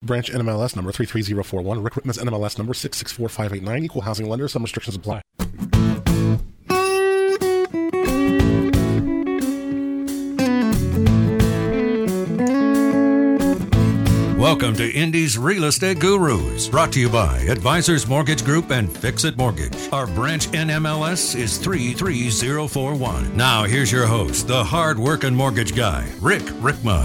Branch NMLS number 33041. Rick Whitman's NMLS number 664589. Equal housing lender. Some restrictions apply. Welcome to Indy's Real Estate Gurus, brought to you by Advisors Mortgage Group and Fix-It Mortgage. Our branch NMLS is 33041. Now here's your host, the hard-working mortgage guy, Rick Rickman.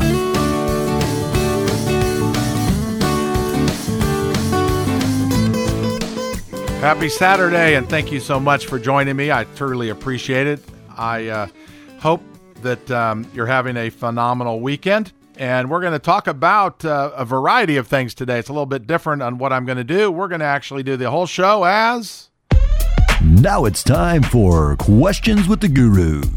Happy Saturday, and thank you so much for joining me. I truly appreciate it. I hope that you're having a phenomenal weekend. And we're going to talk about a variety of things today. It's a little bit different on what I'm going to do. We're going to actually do the whole show as... Now it's time for Questions with the Gurus.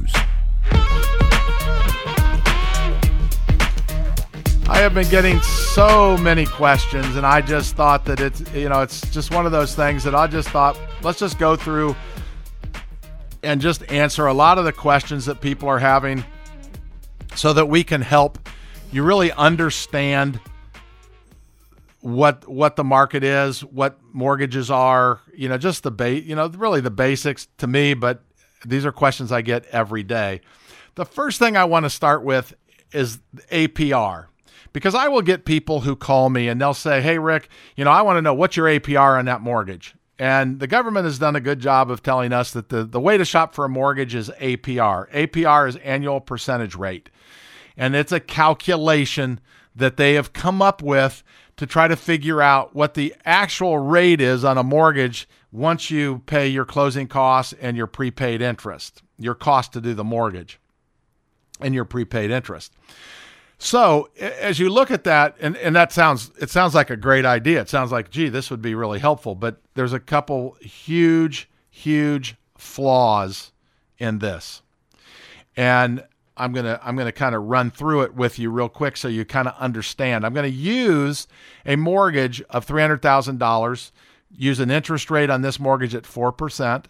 I have been getting so many questions, and I just thought that it's just one of those things that I just thought, let's just go through and just answer a lot of the questions that people are having so that we can help you really understand what the market is, what mortgages are, just really the basics to me, but these are questions I get every day. The first thing I want to start with is APR, because I will get people who call me and they'll say, hey, Rick, I want to know what's your APR on that mortgage. And the government has done a good job of telling us that the way to shop for a mortgage is APR. APR is annual percentage rate. And it's a calculation that they have come up with to try to figure out what the actual rate is on a mortgage once you pay your closing costs and your prepaid interest, your cost to do the mortgage and your prepaid interest. So as you look at that, and it sounds like a great idea. It sounds like, gee, this would be really helpful. But there's a couple huge, huge flaws in this. And I'm gonna kind of run through it with you real quick so you kind of understand. I'm going to use a mortgage of $300,000, use an interest rate on this mortgage at 4%.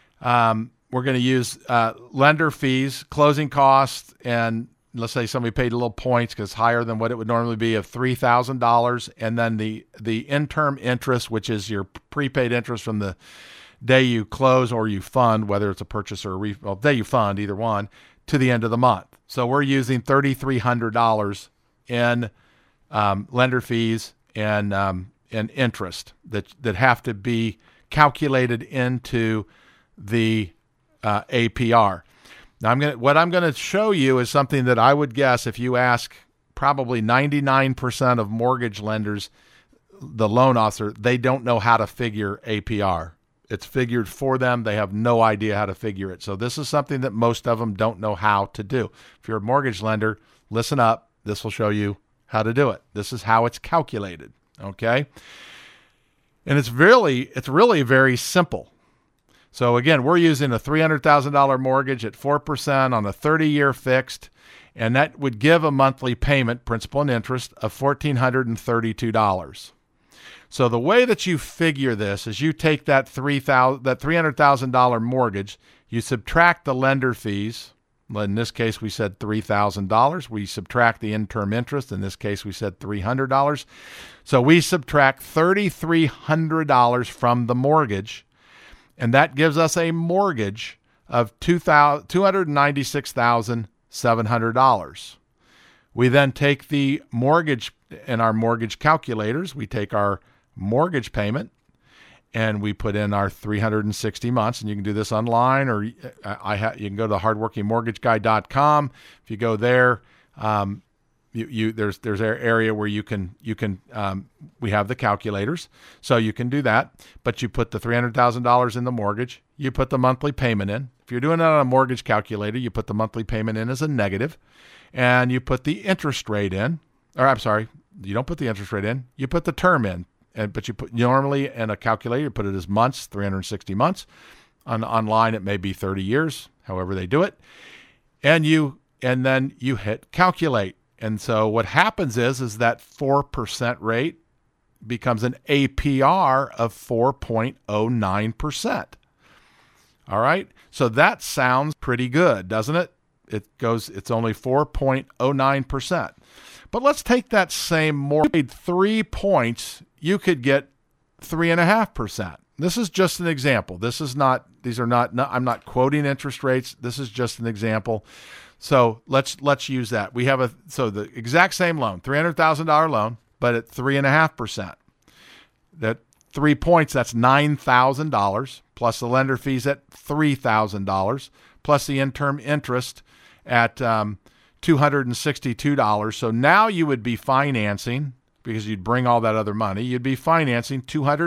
We're going to use lender fees, closing costs, and let's say somebody paid a little points because higher than what it would normally be of $3,000, and then the in-term interest, which is your prepaid interest from the day you close or you fund, whether it's a purchase or a day you fund, either one, to the end of the month. So we're using $3,300 in lender fees and interest that have to be calculated into the APR. Now what I'm going to show you is something that I would guess if you ask probably 99% of mortgage lenders, the loan officer, they don't know how to figure APR. It's figured for them. They have no idea how to figure it. So this is something that most of them don't know how to do. If you're a mortgage lender, listen up. This will show you how to do it. This is how it's calculated, okay? And it's really very simple. So again, we're using a $300,000 mortgage at 4% on a 30-year fixed, and that would give a monthly payment, principal and interest, of $1,432. So the way that you figure this is you take that $300,000 mortgage, you subtract the lender fees. In this case, we said $3,000. We subtract the in-term interest. In this case, we said $300. So we subtract $3,300 from the mortgage, and that gives us a mortgage of $296,700. We then take the mortgage in our mortgage calculators. We take our mortgage payment and we put in our 360 months, and you can do this online, or you can go to hardworkingmortgageguy.com. If you go there, there's an area where you can we have the calculators, so you can do that. But you put the $300,000 in the mortgage, you put the monthly payment in. If you're doing it on a mortgage calculator, you put the monthly payment in as a negative, and you put the interest rate in. Or I'm sorry, you don't put the interest rate in. You put the term in. But you put normally in a calculator, you put it as months, 360 months. Online, it may be 30 years, however they do it. And then you hit calculate. And so what happens is that 4% rate becomes an APR of 4.09%. All right. So that sounds pretty good, doesn't it? It's only 4.09%. But let's take that same mortgage, 3 points, you could get 3.5%. This is just an example. I'm not quoting interest rates. This is just an example. So let's use that. We have the exact same loan, $300,000 loan, but at 3.5%. That 3 points, that's $9,000 plus the lender fees at $3,000 plus the interim interest at $262. So now you would be financing, because you'd bring all that other money, you'd be financing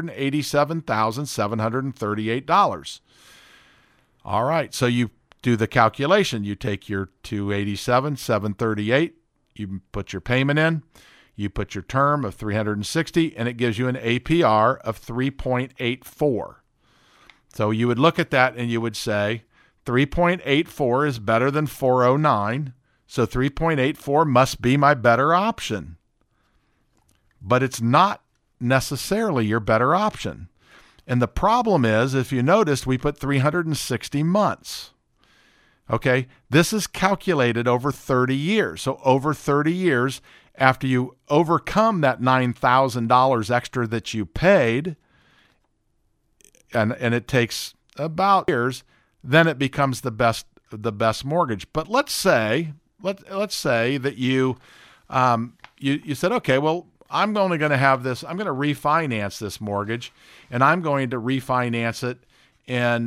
$287,738. All right, so you do the calculation. You take your $287,738, you put your payment in, you put your term of 360, and it gives you an APR of 3.84. So you would look at that and you would say 3.84 is better than 409, so 3.84 must be my better option. But it's not necessarily your better option. And the problem is, if you noticed, we put 360 months. Okay, this is calculated over 30 years. So over 30 years, after you overcome that $9,000 extra that you paid, and it takes about years, then it becomes the best mortgage. But let's say that you said, okay, well, I'm only going to have this. I'm going to refinance this mortgage, and I'm going to refinance it in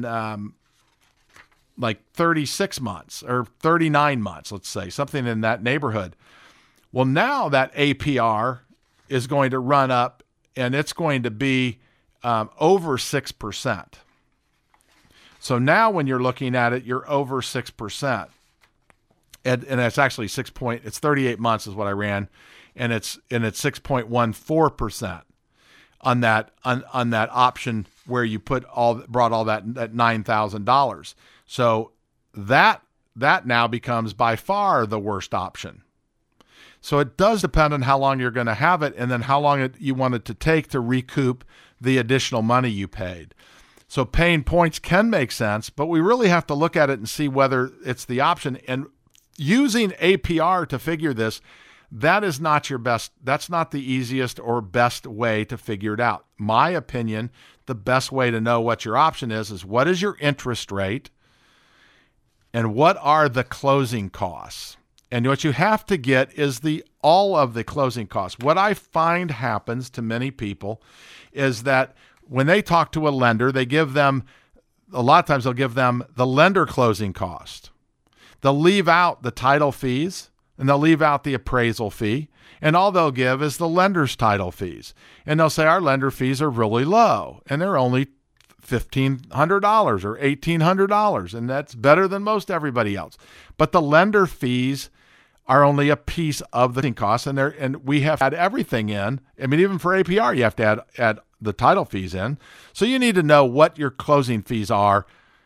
like 36 months or 39 months, let's say, something in that neighborhood. Well, now that APR is going to run up, and it's going to be over 6%. So now when you're looking at it, you're over 6%. And it's actually it's 38 months is what I ran, and it's 6.14% on that option where you brought all that $9,000. So that now becomes by far the worst option. So it does depend on how long you're going to have it, and then how long you want it to take to recoup the additional money you paid. So paying points can make sense, but we really have to look at it and see whether it's the option. And using APR to figure this, that is not your best. That's not the easiest or best way to figure it out. My opinion, the best way to know what your option is what is your interest rate and what are the closing costs. And what you have to get is all of the closing costs. What I find happens to many people is that when they talk to a lender, a lot of times they'll give them the lender closing cost. They'll leave out the title fees, and they'll leave out the appraisal fee, and all they'll give is the lender's title fees. And they'll say our lender fees are really low, and they're only $1,500 or $1,800, and that's better than most everybody else. But the lender fees are only a piece of the costs, and we have to add everything in. I mean, even for APR, you have to add the title fees in. So you need to know what your closing fees are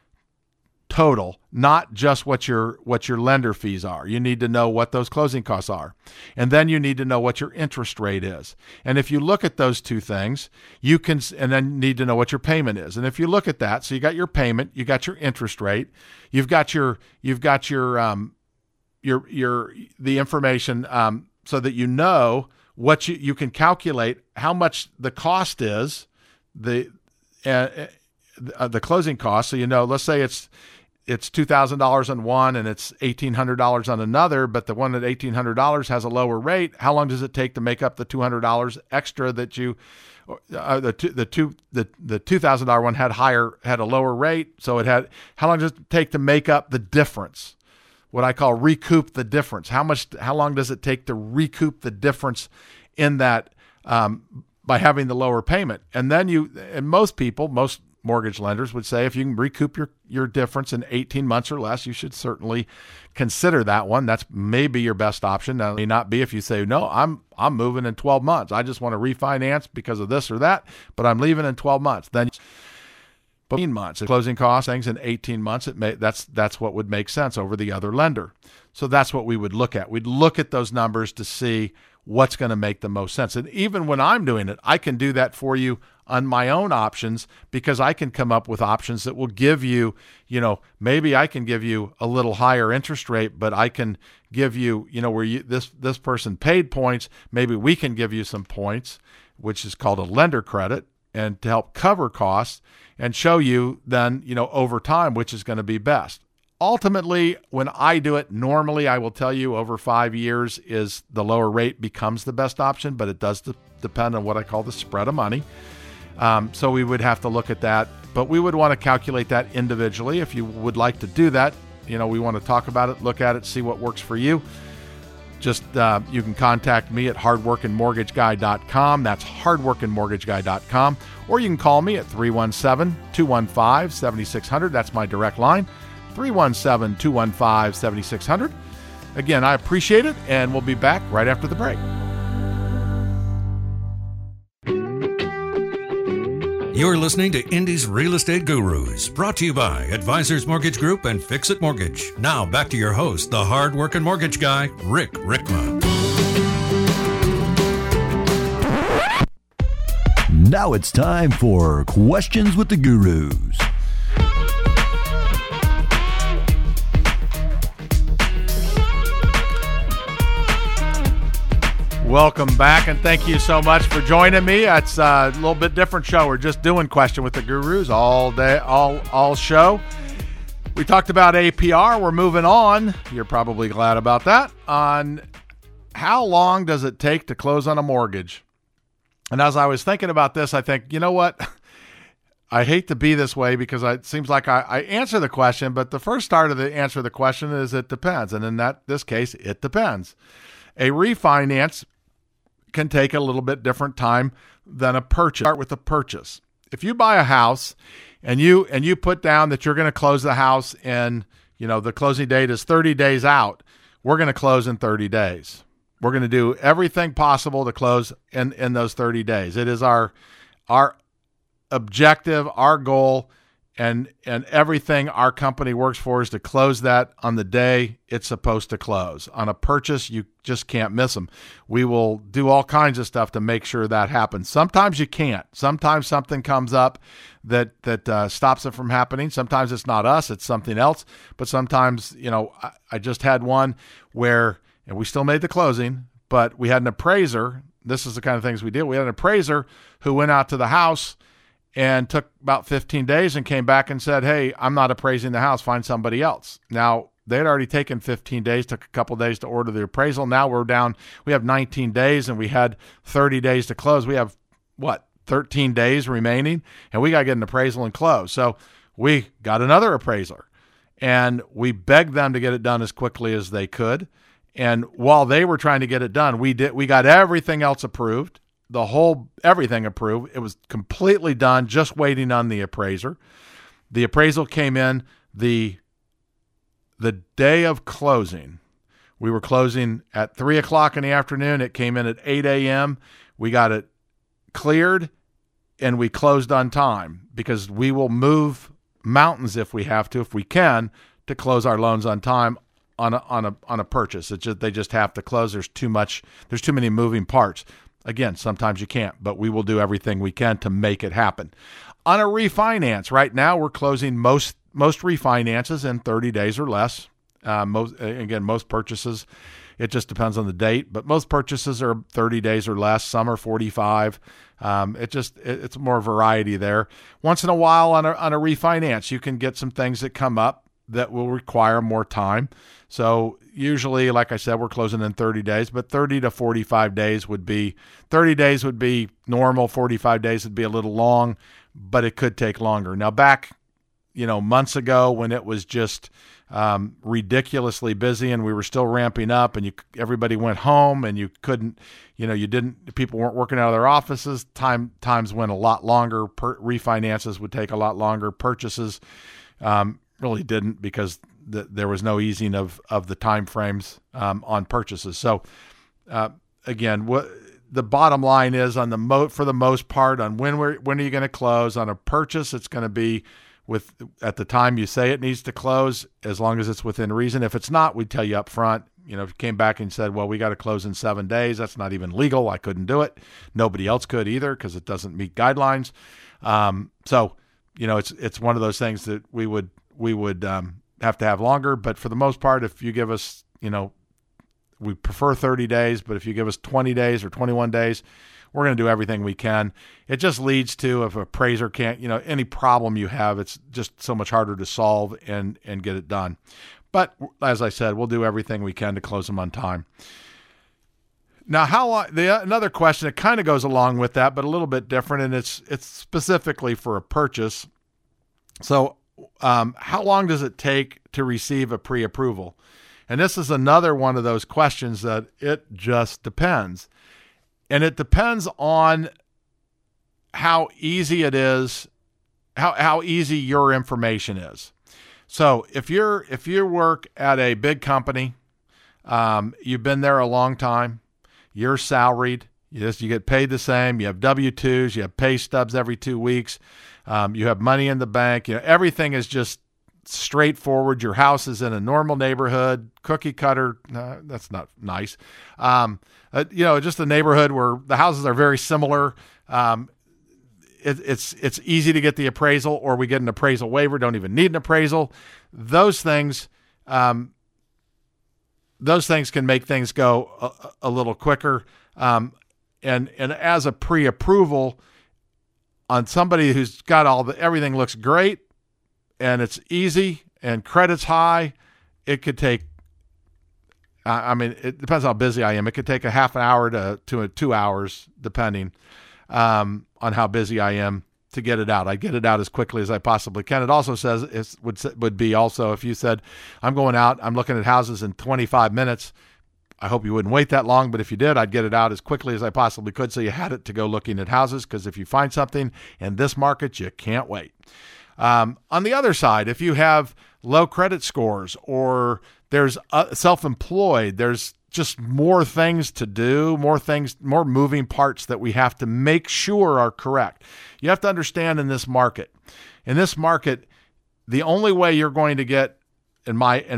total, not just what your lender fees are. You need to know what those closing costs are. And then you need to know what your interest rate is. And if you look at those two things, and then need to know what your payment is. And if you look at that, so you got your payment, you got your interest rate, you've got the information so that you know what you can calculate how much the cost is, the closing cost. So, let's say it's $2,000 on one and it's $1,800 on another, but the one at $1,800 has a lower rate. How long does it take to make up the $200 extra that the $2,000 one had a lower rate? So how long does it take to make up the difference? What I call recoup the difference. How long does it take to recoup the difference in that by having the lower payment? And then most mortgage lenders would say if you can recoup your difference in 18 months or less, you should certainly consider that one. That's maybe your best option. Now, it may not be if you say, no, I'm moving in 12 months. I just want to refinance because of this or that, but I'm leaving in 12 months. Then 18 months. If closing costs, things in 18 months, that's what would make sense over the other lender. So that's what we would look at. We'd look at those numbers to see what's going to make the most sense. And even when I'm doing it, I can do that for you on my own options, because I can come up with options that will give you, maybe I can give you a little higher interest rate, but I can give you, where this person paid points, maybe we can give you some points, which is called a lender credit, and to help cover costs and show you then, over time, which is going to be best. Ultimately, when I do it, normally I will tell you over 5 years is the lower rate becomes the best option, but it does depend on what I call the spread of money. So we would have to look at that, but we would want to calculate that individually. If you would like to do that, we want to talk about it, look at it, see what works for you. Just you can contact me at hardworkingmortgageguy.com. That's hardworkingmortgageguy.com. Or you can call me at 317-215-7600. That's my direct line, 317-215-7600. Again, I appreciate it, and we'll be back right after the break. You're listening to Indy's Real Estate Gurus, brought to you by Advisors Mortgage Group and Fix-It Mortgage. Now back to your host, the hard-working mortgage guy, Rick Rickma. Now it's time for Questions with the Gurus. Welcome back, and thank you so much for joining me. It's a little bit different show. We're just doing Question with the Gurus all day, all show. We talked about APR. We're moving on. You're probably glad about that. On how long does it take to close on a mortgage? And as I was thinking about this, I think, you know what? I hate to be this way because it seems like I answer the question, but the first part of the answer to the question is it depends. And in this case, it depends. A refinance can take a little bit different time than a purchase. Start with a purchase. If you buy a house and you put down that you're going to close the house and the closing date is 30 days out, we're going to close in 30 days. We're going to do everything possible to close in those 30 days. It is our objective, our goal, and everything our company works for is to close that on the day it's supposed to close. On a purchase, you just can't miss them. We will do all kinds of stuff to make sure that happens. Sometimes you can't. Sometimes something comes up that stops it from happening. Sometimes it's not us, it's something else. But sometimes, I just had one where, and we still made the closing, but we had an appraiser. This is the kind of things we do. We had an appraiser who went out to the house and took about 15 days and came back and said, hey, I'm not appraising the house. Find somebody else. Now, they had already taken 15 days, took a couple days to order the appraisal. Now we're down. We have 19 days, and we had 30 days to close. We have, 13 days remaining, and we got to get an appraisal and close. So we got another appraiser, and we begged them to get it done as quickly as they could. And while they were trying to get it done, we got everything else approved. Everything approved. It was completely done, just waiting on the appraiser. The appraisal came in the day of closing. We were closing at 3 o'clock in the afternoon. It came in at 8 a.m. We got it cleared, and we closed on time because we will move mountains if we have to, if we can, to close our loans on time on a purchase. They just have to close. There's too many moving parts. Again, sometimes you can't, but we will do everything we can to make it happen. On a refinance, right now we're closing most refinances in 30 days or less. Most purchases, it just depends on the date, but most purchases are 30 days or less. Some are 45. It's more variety there. Once in a while on a refinance, you can get some things that come up that will require more time. So usually, like I said, we're closing in 30 days, but 30 to 45 days would be, 30 days would be normal. 45 days would be a little long, but it could take longer. Now back, months ago when it was just ridiculously busy and we were still ramping up and everybody went home and you couldn't, people weren't working out of their offices. Times went a lot longer. Refinances would take a lot longer. Purchases really didn't because there was no easing of the time frames on purchases. So again, the bottom line is for the most part on when are you going to close on a purchase, it's going to be at the time you say it needs to close, as long as it's within reason. If it's not, we'd tell you up front. If you came back and said, well, we got to close in 7 days, that's not even legal. I couldn't do it. Nobody else could either because it doesn't meet guidelines. So it's one of those things that we would have to have longer. But for the most part, if you give us, we prefer 30 days, but if you give us 20 days or 21 days, we're going to do everything we can. It just leads to, if an appraiser can't, any problem you have, it's just so much harder to solve and get it done. But as I said, we'll do everything we can to close them on time. Now, how long? Another question that kind of goes along with that, but a little bit different, and it's specifically for a purchase. So, how long does it take to receive a pre-approval? And this is another one of those questions that it just depends. And it depends on how easy it is, how easy your information is. So if you work at a big company, you've been there a long time, you're salaried, you get paid the same, you have W-2s, you have pay stubs every 2 weeks, you have money in the bank, everything is just straightforward. Your house is in a normal neighborhood, cookie cutter. That's not nice. Just a neighborhood where the houses are very similar. It's easy to get the appraisal, or we get an appraisal waiver. Don't even need an appraisal. Those things can make things go a little quicker. And as a pre-approval on somebody who's got everything looks great, and it's easy and credit's high, it could take, it depends how busy I am. It could take a half an hour to 2 hours, depending on how busy I am, to get it out. I get it out as quickly as I possibly can. It also says, it would be also, if you said, I'm going out, I'm looking at houses in 25 minutes, I hope you wouldn't wait that long, but if you did, I'd get it out as quickly as I possibly could, so you had it to go looking at houses, because if you find something in this market, you can't wait. On the other side, if you have low credit scores, or there's self-employed, there's just more things to do, more moving parts that we have to make sure are correct. You have to understand in this market, the only way you're going to get, in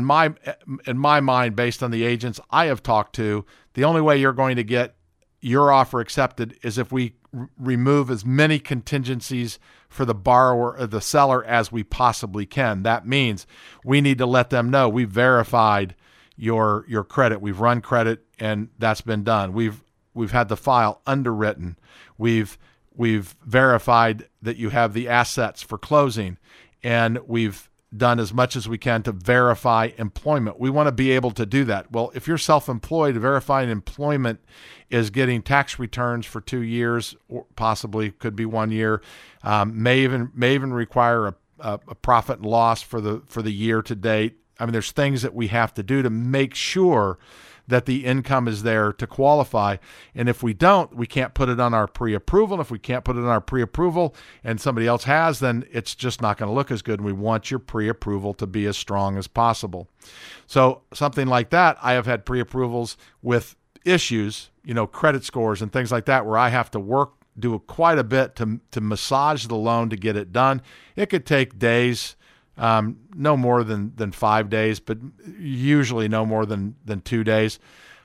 my mind, based on the agents I have talked to, the only way you're going to get your offer accepted is if we remove as many contingencies for the borrower or the seller as we possibly can. That means we need to let them know we've verified your credit. We've run credit, and that's been done. We've had the file underwritten. We've verified that you have the assets for closing, and we've done as much as we can to verify employment. We want to be able to do that. Well, if you're self-employed, verifying employment is getting tax returns for 2 years, or possibly could be 1 year, may even require a profit and loss for the year to date. There's things that we have to do to make sure that the income is there to qualify. And if we don't, we can't put it on our pre-approval. And if we can't put it on our pre-approval and somebody else has, then it's just not going to look as good. And we want your pre-approval to be as strong as possible. So something like that, I have had pre-approvals with issues, credit scores and things like that, where I have to do quite a bit to massage the loan to get it done. It could take days, no more than 5 days, but usually no more than 2 days.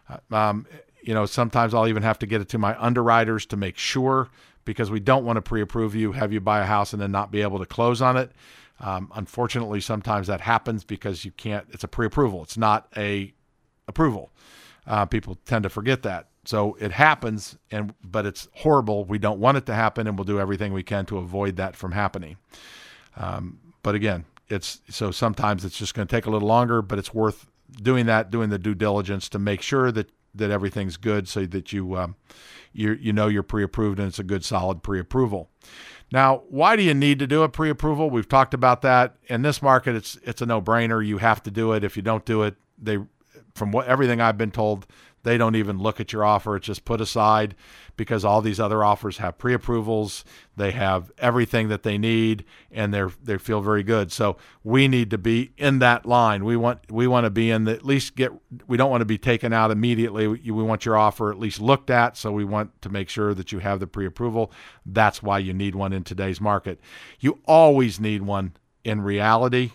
Sometimes I'll even have to get it to my underwriters to make sure, because we don't want to pre-approve you, have you buy a house and then not be able to close on it. Unfortunately, sometimes that happens because you can't. It's a pre-approval. It's not a approval. People tend to forget that. So it happens, but it's horrible. We don't want it to happen, and we'll do everything we can to avoid that from happening. But again, sometimes it's just going to take a little longer, but it's worth doing the due diligence to make sure that everything's good, so that you're pre-approved and it's a good, solid pre-approval. Now, why do you need to do a pre-approval? We've talked about that. In this market, it's a no-brainer. You have to do it. If you don't do it, everything I've been told, they don't even look at your offer. It's just put aside, because all these other offers have pre-approvals. They have everything that they need, and they feel very good. So we need to be in that line. We want to be in we don't want to be taken out immediately. We want your offer at least looked at. So we want to make sure that you have the pre-approval. That's why you need one in today's market. You always need one in reality,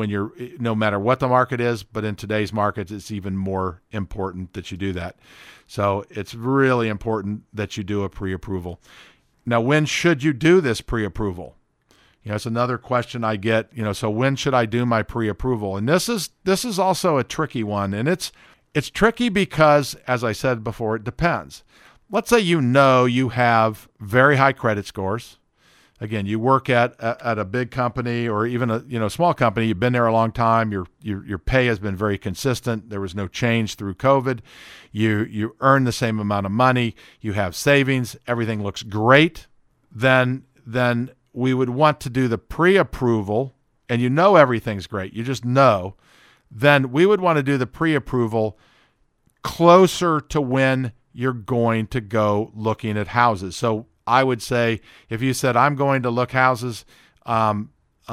no matter what the market is, but in today's market, it's even more important that you do that. So it's really important that you do a pre-approval. Now, when should you do this pre-approval? It's another question I get, so when should I do my pre-approval? And this is also a tricky one. And it's tricky because, as I said before, it depends. Let's say you have very high credit scores. Again, you work at a big company or even a small company. You've been there a long time. Your pay has been very consistent. There was no change through COVID. You earn the same amount of money. You have savings. Everything looks great. Then we would want to do the pre-approval, and everything's great. You just know. Then we would want to do the pre-approval closer to when you're going to go looking at houses. So I would say if you said, I'm going to look houses on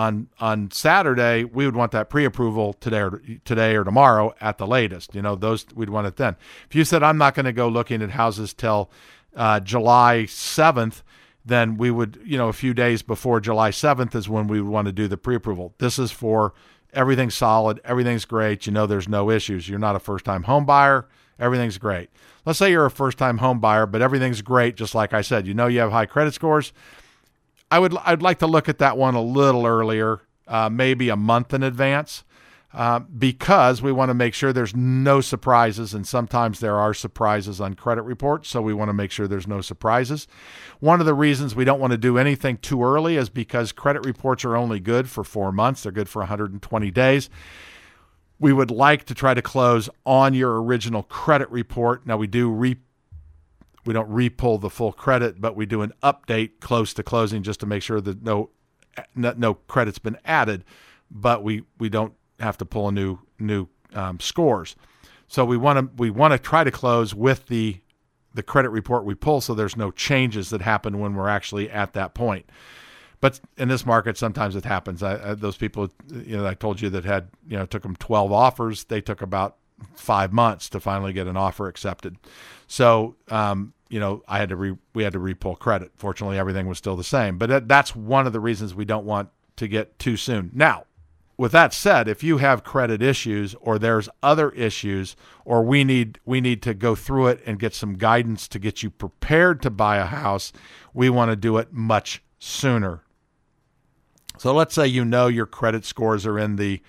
Saturday, we would want that pre-approval today or tomorrow at the latest. Those we'd want it then. If you said, I'm not going to go looking at houses till July 7th, then we would, a few days before July 7th is when we would want to do the pre-approval. This is for everything's solid, everything's great, there's no issues. You're not a first-time home buyer, everything's great. Let's say you're a first-time home buyer, but everything's great, just like I said. You have high credit scores. I'd like to look at that one a little earlier, maybe a month in advance, because we want to make sure there's no surprises, and sometimes there are surprises on credit reports, so we want to make sure there's no surprises. One of the reasons we don't want to do anything too early is because credit reports are only good for 4 months. They're good for 120 days. We would like to try to close on your original credit report. Now, we don't re-pull the full credit, but we do an update close to closing just to make sure that no credit's been added, but we don't have to pull a new scores. So we want to try to close with the credit report we pull, so there's no changes that happen when we're actually at that point. But in this market, sometimes it happens. Those people, I told you that had, took them 12 offers. They took about 5 months to finally get an offer accepted. So, we had to re-pull credit. Fortunately, everything was still the same. But that's one of the reasons we don't want to get too soon. Now, with that said, if you have credit issues or there's other issues, or we need to go through it and get some guidance to get you prepared to buy a house, we want to do it much sooner. So let's say your credit scores are in the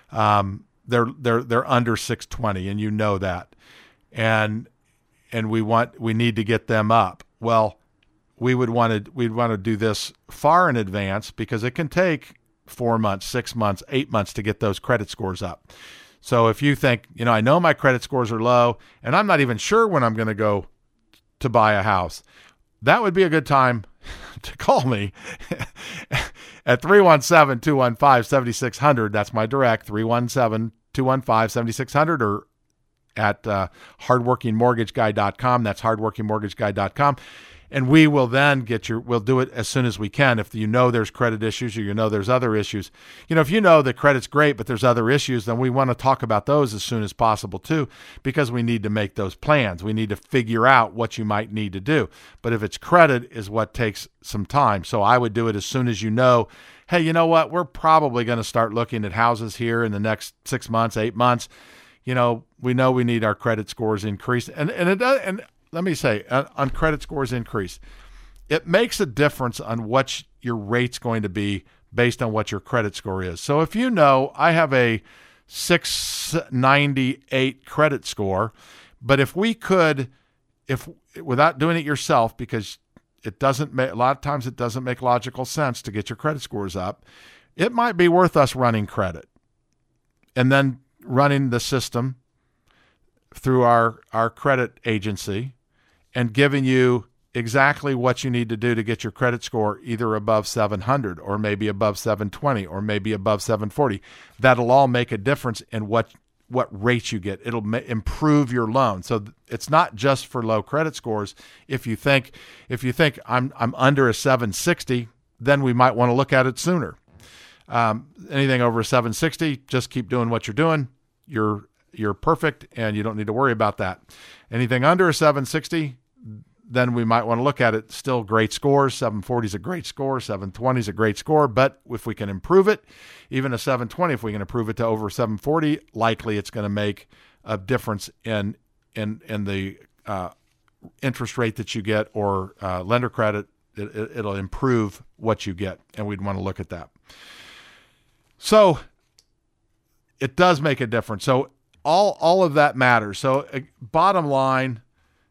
they're under 620, and that, and we need to get them up. Well, we'd want to do this far in advance because it can take 4 months, 6 months, 8 months to get those credit scores up. So if you think, I know my credit scores are low and I'm not even sure when I'm going to go to buy a house, that would be a good time to call me at 317-215-7600. That's my direct, 317-215-7600, or at hardworkingmortgageguy.com. That's hardworkingmortgageguy.com. And we will then we'll do it as soon as we can. If there's credit issues or there's other issues, if the credit's great, but there's other issues, then we want to talk about those as soon as possible too, because we need to make those plans. We need to figure out what you might need to do. But if it's credit is what takes some time. So I would do it as soon as hey, you know what? We're probably going to start looking at houses here in the next 6 months, 8 months. We know we need our credit scores increased. And it does, and let me say, on credit scores increase, it makes a difference on what your rate's going to be based on what your credit score is. So if I have a 698 credit score, but if without doing it yourself, because a lot of times it doesn't make logical sense to get your credit scores up, it might be worth us running credit and then running the system through our credit agency and giving you exactly what you need to do to get your credit score either above 700 or maybe above 720 or maybe above 740. That'll all make a difference in what rate you get. It'll improve your loan. So it's not just for low credit scores. If you think I'm under a 760, then we might want to look at it sooner. Anything over a 760, just keep doing what you're doing. You're perfect, and you don't need to worry about that. Anything under a 760, then we might want to look at it. Still great scores. 740 is a great score. 720 is a great score. But if we can improve it, even a 720, if we can improve it to over 740, likely it's going to make a difference in the interest rate that you get or lender credit. It'll improve what you get, and we'd want to look at that. So it does make a difference. So all of that matters. So bottom line,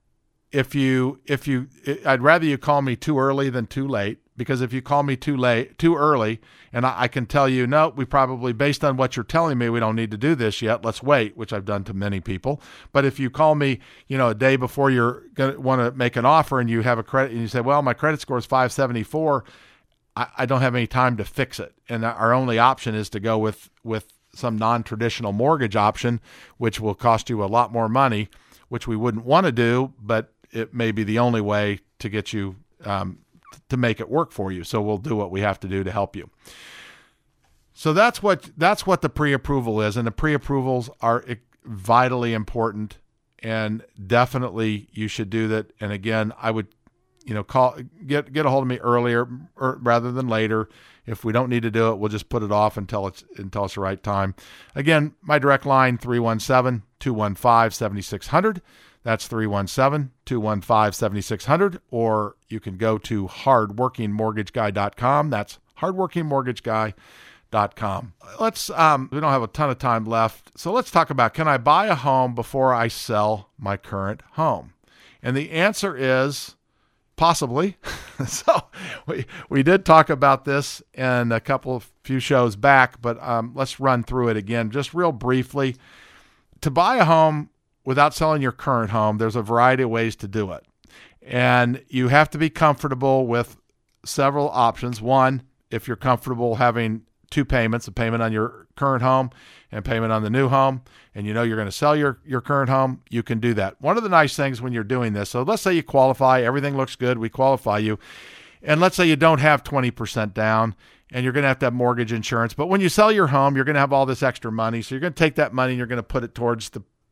I'd rather you call me too early than too late, because if you call me too early, and I can tell you, no, we probably, based on what you're telling me, we don't need to do this yet. Let's wait, which I've done to many people. But if you call me, a day before you're going to want to make an offer and you have a credit and you say, well, my credit score is 574, I don't have any time to fix it. And our only option is to go with some non-traditional mortgage option, which will cost you a lot more money, which we wouldn't want to do, but it may be the only way to get you to make it work for you. So we'll do what we have to do to help you. So that's what the pre-approval is, and the pre-approvals are vitally important, and definitely you should do that. And again, I would get a hold of me earlier rather than later. If we don't need to do it, we'll just put it off until it's the right time. Again, my direct line, 317-215-7600. That's 317-215-7600. Or you can go to hardworkingmortgageguy.com. That's hardworkingmortgageguy.com. Let's, we don't have a ton of time left. So let's talk about, can I buy a home before I sell my current home? And the answer is possibly. So we did talk about this in a few shows back, but let's run through it again just real briefly. To buy a home without selling your current home, there's a variety of ways to do it. And you have to be comfortable with several options. One, if you're comfortable having two payments, a payment on your current home and payment on the new home, and you're going to sell your current home, you can do that. One of the nice things when you're doing this, so let's say you qualify, everything looks good, we qualify you, and let's say you don't have 20% down, and you're going to have mortgage insurance, but when you sell your home, you're going to have all this extra money, so you're going to take that money and you're going to put it towards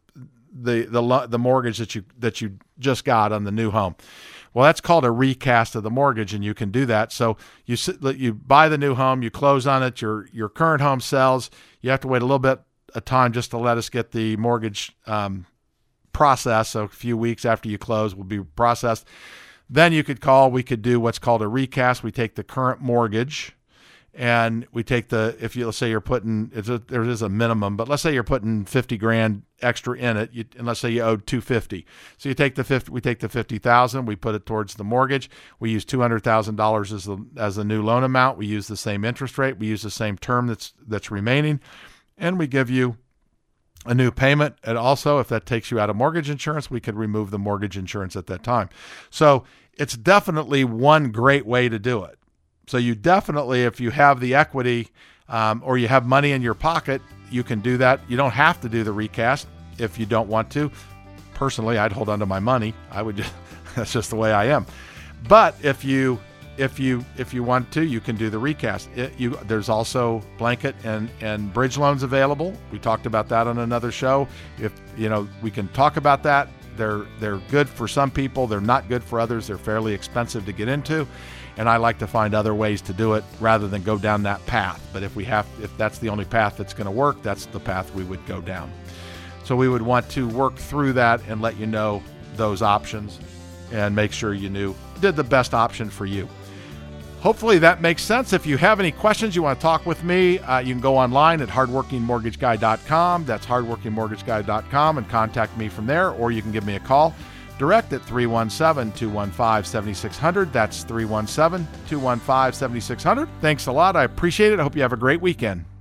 the mortgage that you just got on the new home. Well, that's called a recast of the mortgage, and you can do that. So you buy the new home, you close on it, your current home sells. You have to wait a little bit of time just to let us get the mortgage process. So a few weeks after you close will be processed. Then we could do what's called a recast. We take the current mortgage, and we take let's say you're putting, there is a minimum, but let's say you're putting $50,000 extra in it, and let's say you owed $250,000. So we take the $50,000, we put it towards the mortgage. We use $200,000 as the new loan amount. We use the same interest rate. We use the same term that's remaining, and we give you a new payment. And also, if that takes you out of mortgage insurance, we could remove the mortgage insurance at that time. So it's definitely one great way to do it. So you definitely, if you have the equity or you have money in your pocket, you can do that. You don't have to do the recast if you don't want to. Personally, I'd hold on to my money. I would just, that's just the way I am. But if you want to, you can do the recast. There's also blanket and bridge loans available. We talked about that on another show. We can talk about that. They're good for some people. They're not good for others. They're fairly expensive to get into. And I like to find other ways to do it rather than go down that path. But if that's the only path that's going to work, that's the path we would go down. So we would want to work through that and let you know those options and make sure you did the best option for you. Hopefully that makes sense. If you have any questions, you want to talk with me, you can go online at hardworkingmortgageguy.com. That's hardworkingmortgageguy.com, and contact me from there, or you can give me a call direct at 317-215-7600. That's 317-215-7600. Thanks a lot. I appreciate it. I hope you have a great weekend.